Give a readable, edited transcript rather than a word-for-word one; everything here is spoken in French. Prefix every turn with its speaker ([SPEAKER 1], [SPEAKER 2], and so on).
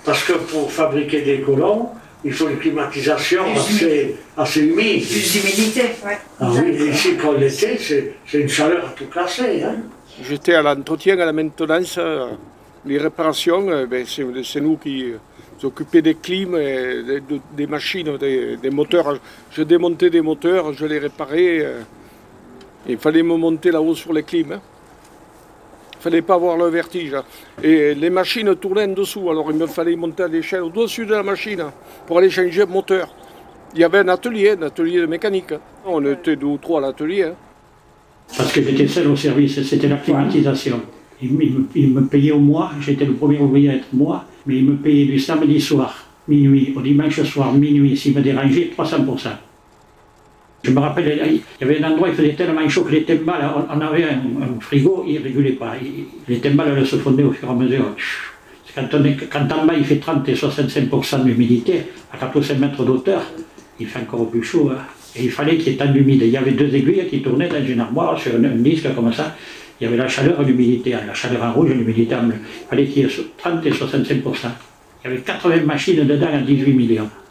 [SPEAKER 1] Parce que pour fabriquer des colons, il faut une climatisation assez humide.
[SPEAKER 2] Plus d'humidité, ouais.
[SPEAKER 1] Ah oui, ici, quand l'été, c'est une chaleur à tout casser. Hein.
[SPEAKER 3] J'étais à l'entretien, à la maintenance, les réparations, c'est nous qui nous occupions des clims, des machines, des moteurs. Je démontais des moteurs, je les réparais. Il fallait me monter là-haut sur les clims. Il ne fallait pas avoir le vertige. Et les machines tournaient en dessous, alors il me fallait monter à l'échelle au-dessus de la machine pour aller changer le moteur. Il y avait un atelier de mécanique. On était 2 ou 3 à l'atelier.
[SPEAKER 4] Parce que j'étais seul au service, c'était la climatisation. Il me payait au mois, j'étais le premier ouvrier à être moi, mais il me payait du samedi soir, minuit, au dimanche soir, minuit, s'il me dérangeait, 300%. Je me rappelle, il y avait un endroit, il faisait tellement chaud que les timbales, on avait un frigo, il ne régulait pas. Les timbales, elles se fondaient au fur et à mesure. Quand en bas il fait 30 et 65% d'humidité, à 400 mètres d'auteur, il fait encore plus chaud. Hein. Et il fallait qu'il y ait tant d'humidité. Il y avait 2 aiguilles qui tournaient dans une armoire sur un disque comme ça. Il y avait la chaleur et l'humidité. La chaleur en rouge et l'humidité en bleu. Il fallait qu'il y ait 30 et 65%. Il y avait 80 machines dedans à 18 millions.